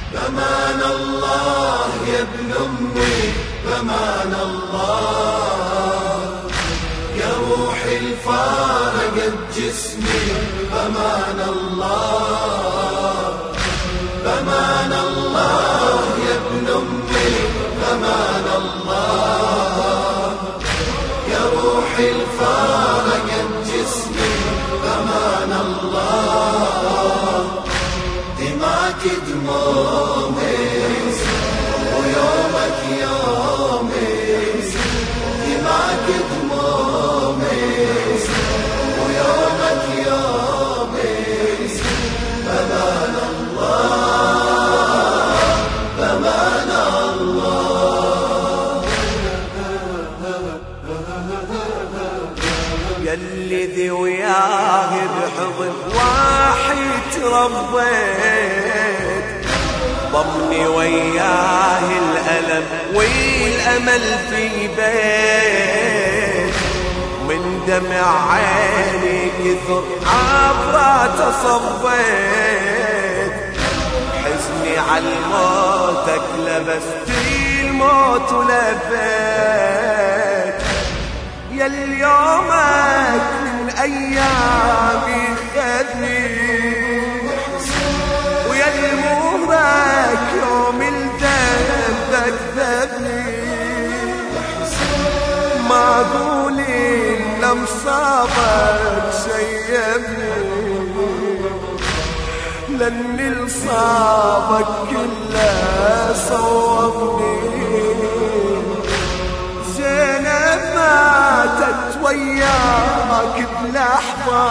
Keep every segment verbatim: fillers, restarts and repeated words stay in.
بمان الله يا ابن أمي بمان الله، يا روحي الفارقت جسمي بمان الله، بمان الله يا ابن أمي بمان الله، يا روحي الفارقت جسمي بمان الله، دماك دمومي ويومك يومي، دماك دمومي ويومك يومي، بمان الله بمان الله. يلي ذي وياه بحضن واحد تربيت، ضمني وياه الألم والأمل في بيت، من دمع عيني كثر عبرات صبيت، حزني عالموتك لبست الموت ولفيت، يا اليومك من أيامي خدني، ويا المهرك يوم الذنب كذبني، ما أقول إن مصابك شيبني، لأن الصابك كله صوبني، زينب ماتت وياك بلحظة،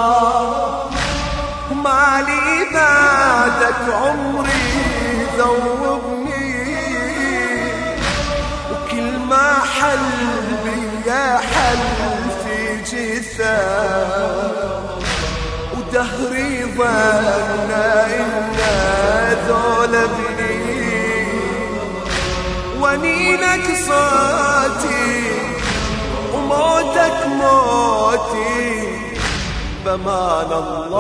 مالي بعدك عمري ذوبني، وكل ما حل بيا حل في جثة، ودهري ظن إن ذول ابني، ونينك صوتي وموتك موتي، بمان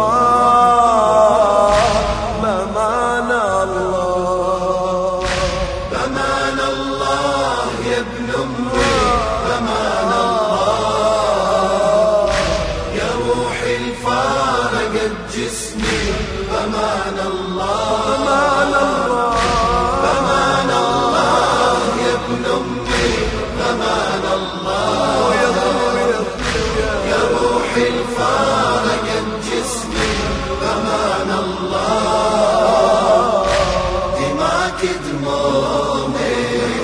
الله بمان الله. بمان الله يا ابن أمي بمان الله، يا روحي الفارقت جسمي بمان الله، بمان الله بمان الله يا ابن أمي بمان الله، يا روحي الفارقت جسمي بمان الله، دماك دمومي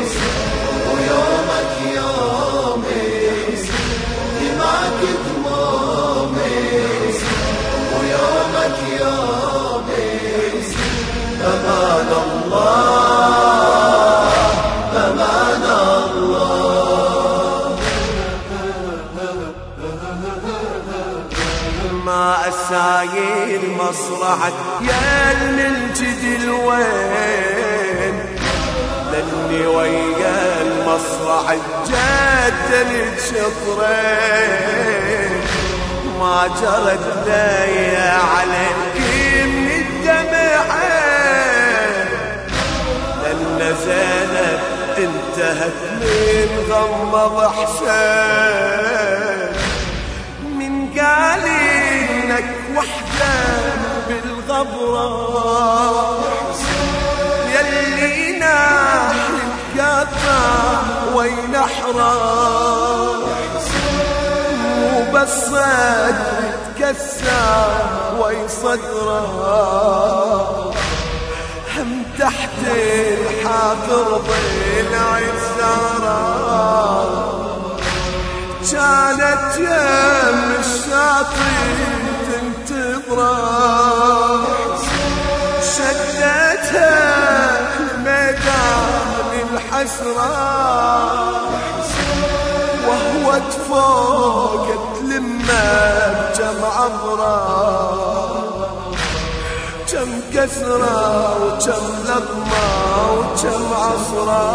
ويومك يومي، دماك دمومي ويومك يومي، بمان الله بمان الله. ما أساير مصرعك يا المنجد الوين، لاني ويا المصرع جد الشطرين، ما جرت لي عليك من الدمعين، لأن زينب انتهت من غمض حسين، من قال إنك وحدة بالغبرة، يلي ناحي القطع وين أحرار، مو بس صدر تكسر وين صدره، هم تحت الحاضر ضلع الزهراء، كانت يم الشاطئ تنتظره، شدتها لميدان الحسرة، وهو تفوقت لما بجمع عمره، كم كسرة وكم لطمة وكم عصرة،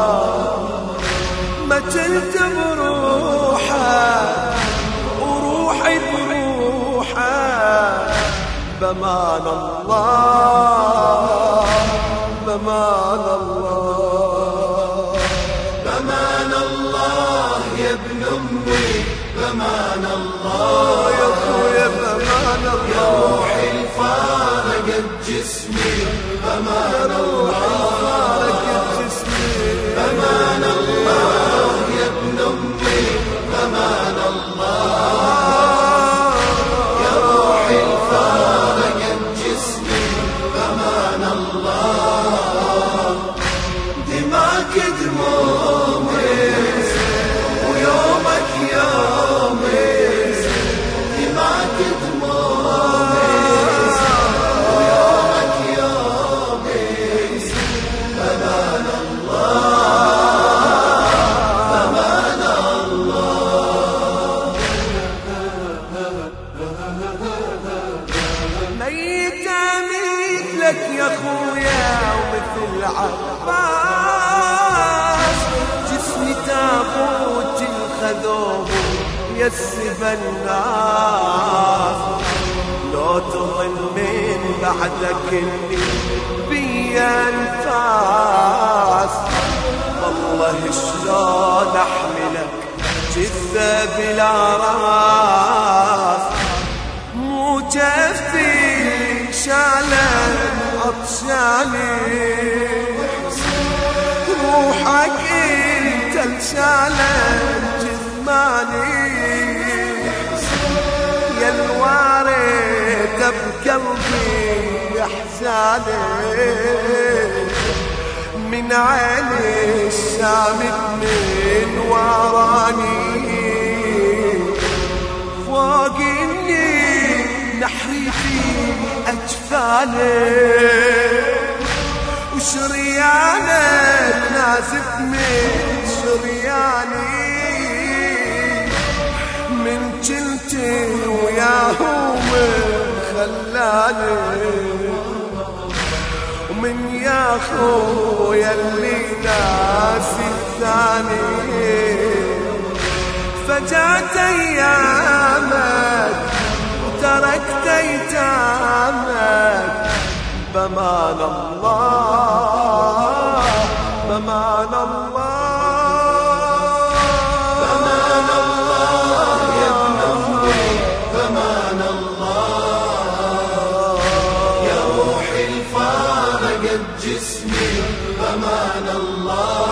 ما تلت بروحه وروحي بروحه، بمان الله بمان الله بمان الله يا ابن أمي بمان الله يا أخويا بمان الله يا روحي الفارقت جسمي بمان الله فارقت جسمي بمان الله يا ابن أمي بمان الله يا روحي الفارقت جسمي بمان الله دماك دمومي ويومك يومي دماك دمومي ويومك يومي بمان الله بمان الله ميت مثلك يا خويا ومثل عباس جسمي تابوت الخذوه يسب الناس لو تظن من بعدك اللي بيا انفاس والله شلون احملك جثة بلا راس مو جفي شالن عطشاني روحك انت الشالن جثماني يا الوارد بقلبي احزاني من عيني الشامت من وراني فوق النيل نحري في أجفاني وشريانك نازف من شرياني من جلتي وياهم خلاني ومن يا خويا اللي ناسي الثاني فجأت أيامك وتركت أيتامك بمان الله بمان الله بمان الله يا ابن أمي بمان الله يا روحي الفارقت جسمي بمان الله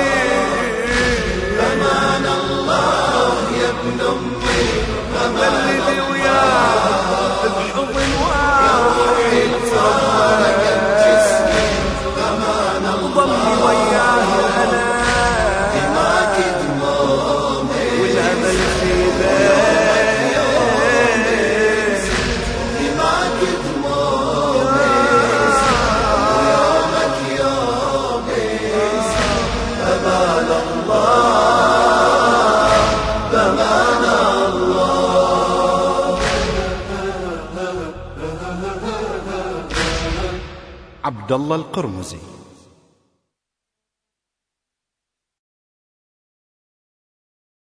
بمان الله يا ابن أمي بمان اللي وياك بحضن واحد الفارقت جسمي بمان ضمي وياه انا دماك دمومي والامل في بالي دماك دمومي ويومك يومي بمان الله بمان الله عبد الله القرمزي.